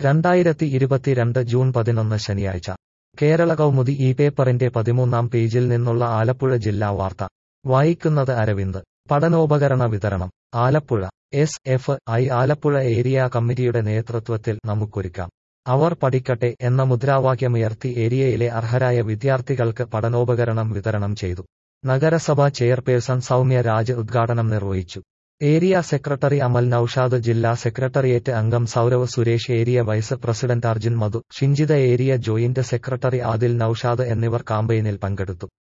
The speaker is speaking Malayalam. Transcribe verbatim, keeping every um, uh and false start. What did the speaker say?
രണ്ടായിരത്തി ഇരുപത്തിരണ്ട് ജൂൺ പതിനൊന്ന് ശനിയാഴ്ച കേരള കൗമുദി ഈ പേപ്പറിന്റെ പതിമൂന്നാം പേജിൽ നിന്നുള്ള ആലപ്പുഴ ജില്ലാ വാർത്ത വായിക്കുന്നത് അരവിന്ദ്. പഠനോപകരണ വിതരണം. Alappuzha. S F I Alappuzha area കമ്മിറ്റിയുടെ നേതൃത്വത്തിൽ നമുക്കൊരുക്കാം, അവർ പഠിക്കട്ടെ എന്ന മുദ്രാവാക്യമുയർത്തി ഏരിയയിലെ അർഹരായ വിദ്യാർത്ഥികൾക്ക് പഠനോപകരണം വിതരണം ചെയ്തു. നഗരസഭാ ചെയർപേഴ്സൺ സൗമ്യ രാജ് ഉദ്ഘാടനം നിർവഹിച്ചു. ഏരിയ സെക്രട്ടറി അമൽ നൌഷാദ്, ജില്ലാ സെക്രട്ടേറിയറ്റ് അംഗം Saurav Suresh, area vice president Arjun Madhu, Shinchitha, area joint secretary Adil Naushad എന്നിവർ കാമ്പയിനിൽ പങ്കെടുത്തു.